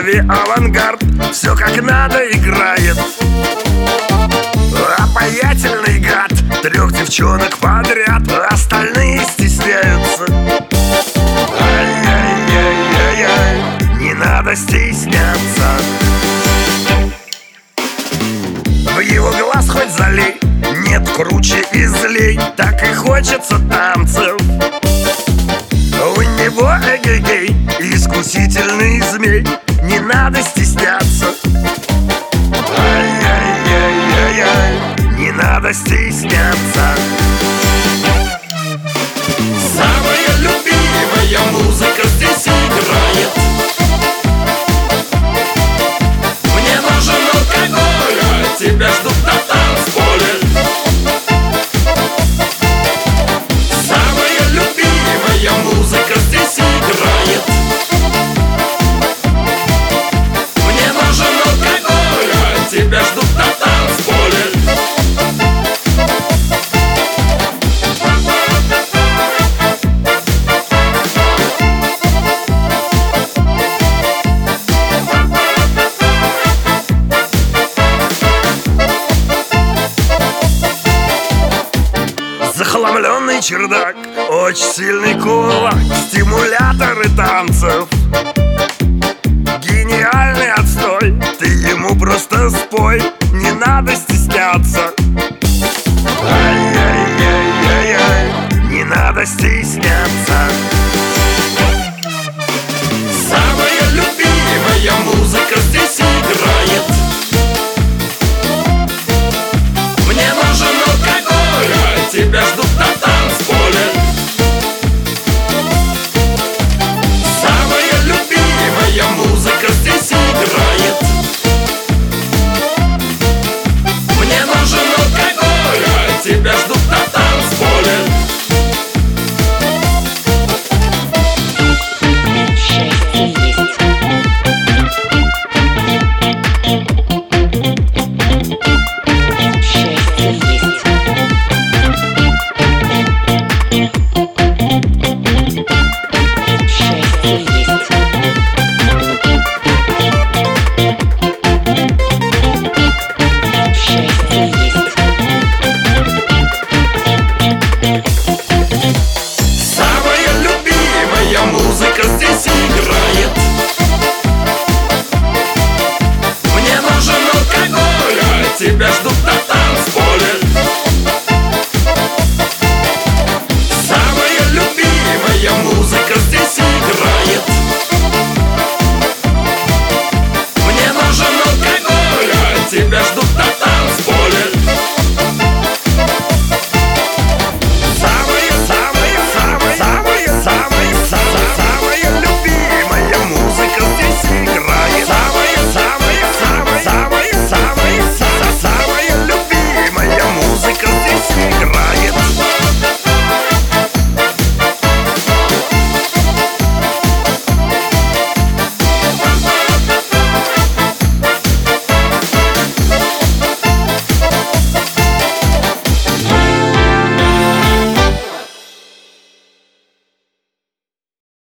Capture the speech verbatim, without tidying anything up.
голове авангард, все как надо играет. Обаятельный гад, трех девчонок подряд, остальные стесняются. Ай-яй-яй-яй-яй, не надо стесняться. В его глаз хоть залей, нет круче и злей, так и хочется танцев. У него эгегей, искусительный змей, не надо стесняться. Ай-яй-яй-яй-яй, не надо стесняться. Самая любимая музыка здесь играет. Мне нужен алкоголь, а тебя ждут на танцполе. Самая любимая музыка здесь играет. Мне нужен алкоголь, а тебя ждут на танцполе. Захламленный чердак, очень сильный кулак, стимуляторы танцев. Гениальный отстой, ты ему просто спой, не надо стесняться. Ай-яй-яй-яй-яй, не надо стесняться. Самая любимая музыка здесь играет. Мне нужен алкоголь, а тебя ждут на танцполе. Самая любимая музыка здесь играет. Мне нужен алкоголь, а тебя ждут на танцполе. Самая любимая музыка здесь играет.